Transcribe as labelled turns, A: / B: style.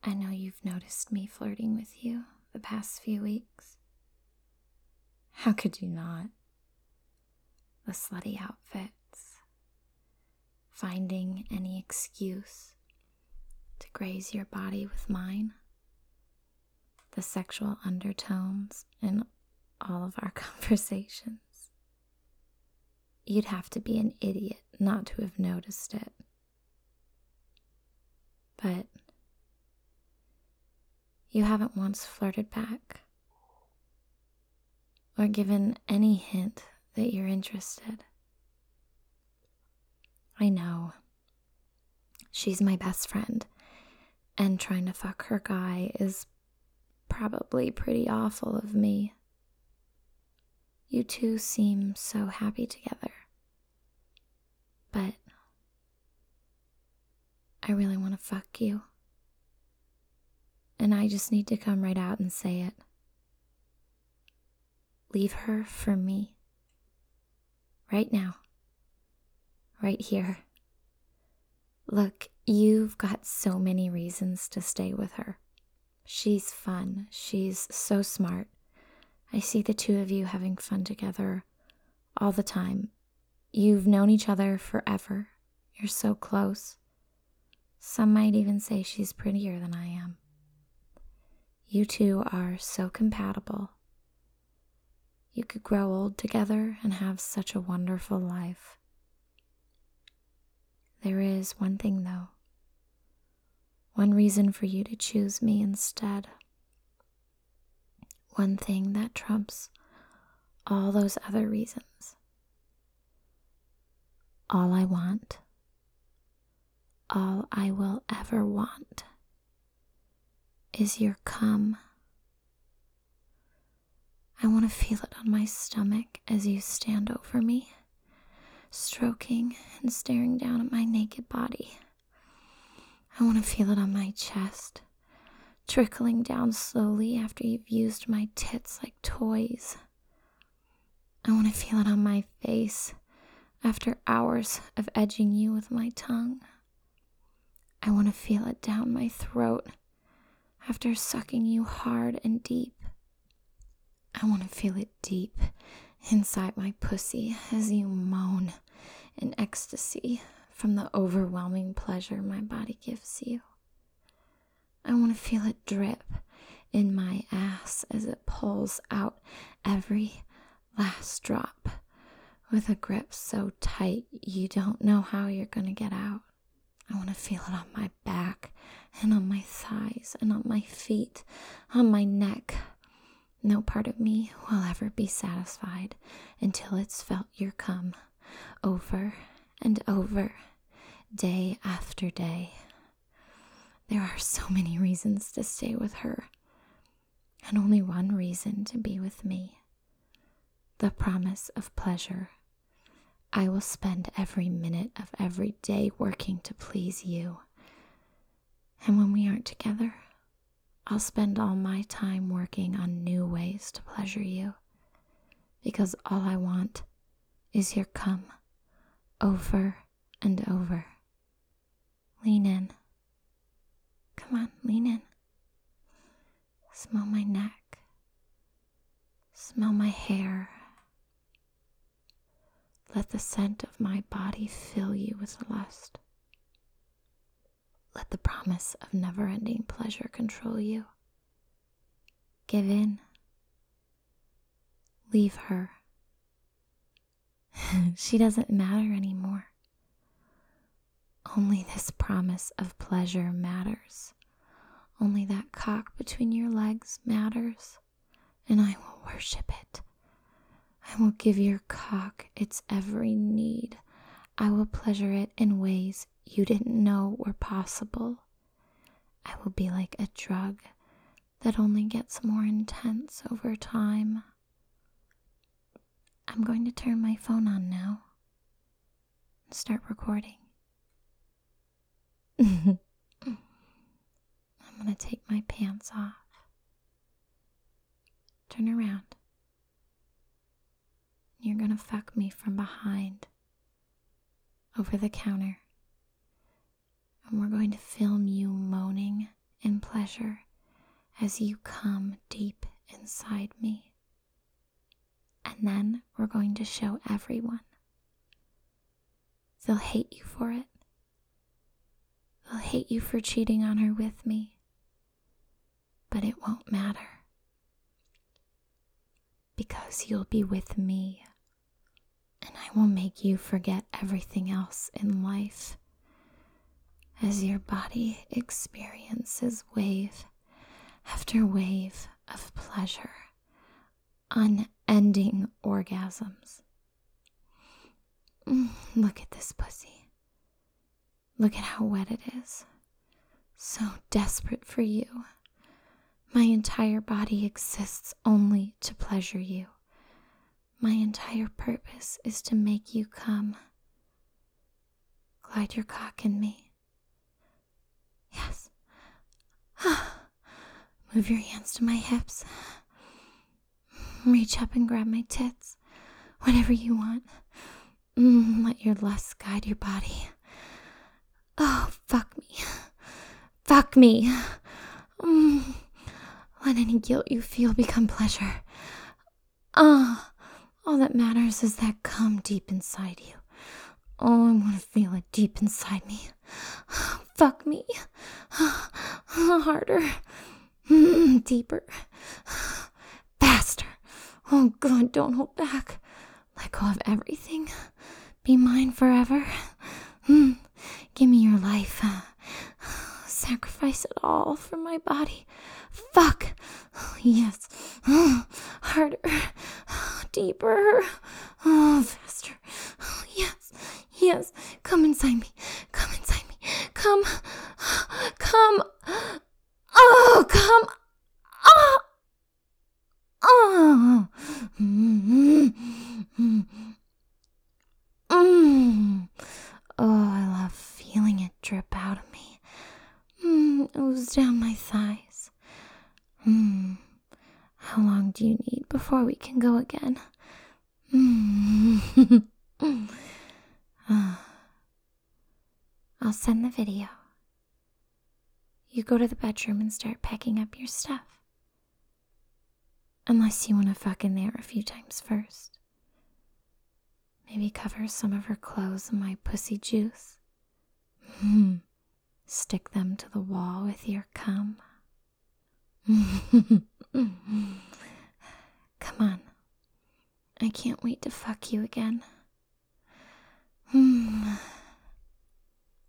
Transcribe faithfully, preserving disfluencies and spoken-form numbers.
A: I know you've noticed me flirting with you the past few weeks. How could you not? The slutty outfits, finding any excuse to graze your body with mine, the sexual undertones in all of our conversations. You'd have to be an idiot not to have noticed it. But you haven't once flirted back or given any hint that you're interested. I know. She's my best friend, and trying to fuck her guy is probably pretty awful of me. You two seem so happy together. But I really want to fuck you. And I just need to come right out and say it. Leave her for me. Right now. Right here. Look, you've got so many reasons to stay with her. She's fun. She's so smart. I see the two of you having fun together all the time. You've known each other forever. You're so close. Some might even say she's prettier than I am. You two are so compatible. You could grow old together and have such a wonderful life. There is one thing, though. One reason for you to choose me instead. One thing that trumps all those other reasons. All I want, all I will ever want, is your cum. I want to feel it on my stomach as you stand over me, stroking and staring down at my naked body. I want to feel it on my chest, trickling down slowly after you've used my tits like toys. I want to feel it on my face after hours of edging you with my tongue. I want to feel it down my throat after sucking you hard and deep. I want to feel it deep inside my pussy as you moan in ecstasy from the overwhelming pleasure my body gives you. I want to feel it drip in my ass as it pulls out every last drop with a grip so tight you don't know how you're gonna get out. I want to feel it on my back and on my thighs and on my feet, on my neck. No part of me will ever be satisfied until it's felt your cum over and over, day after day. There are so many reasons to stay with her, and only one reason to be with me. The promise of pleasure. I will spend every minute of every day working to please you. And when we aren't together, I'll spend all my time working on new ways to pleasure you. Because all I want is your cum, over and over. Lean in. Come on, lean in. Smell my neck. Smell my hair. Let the scent of my body fill you with lust. Let the promise of never-ending pleasure control you. Give in. Leave her. She doesn't matter anymore. Only this promise of pleasure matters. Only that cock between your legs matters, and I will worship it. I will give your cock its every need. I will pleasure it in ways you didn't know were possible. I will be like a drug that only gets more intense over time. I'm going to turn my phone on now and start recording. I'm going to take my pants off. Turn around. You're going to fuck me from behind, over the counter. And we're going to film you moaning in pleasure. pleasure as you come deep inside me. And then we're going to show everyone. They'll hate you for it. They'll hate you for cheating on her with me. But it won't matter. Because you'll be with me. And I will make you forget everything else in life. As your body experiences wave after wave of pleasure, unending orgasms. Mm, look at this pussy. Look at how wet it is. So desperate for you. My entire body exists only to pleasure you. My entire purpose is to make you come. Glide your cock in me. Yes. Move your hands to my hips. Reach up and grab my tits. Whatever you want. Mm, let your lust guide your body. Oh, fuck me. Fuck me. Mm, let any guilt you feel become pleasure. Ah, oh, all that matters is that cum deep inside you. Oh, I want to feel it deep inside me. Fuck me. Harder. Mm, deeper. Faster. Oh, God, don't hold back. Let go of everything. Be mine forever. Mm, give me your life. Sacrifice it all for my body. Fuck. Yes. Harder. Deeper. Oh, faster. Yes. Yes. Come inside me. Come inside me. Come. Come. Oh, come. Oh. Oh. Mm-hmm. Mm. Oh, I love feeling it drip out of me. Mm, ooze down my thighs. Mm. How long do you need before we can go again? Mm. I'll send the video. You go to the bedroom and start packing up your stuff. Unless you want to fuck in there a few times first. Maybe cover some of her clothes in my pussy juice. Mm. Stick them to the wall with your cum. Come on. I can't wait to fuck you again. Mm.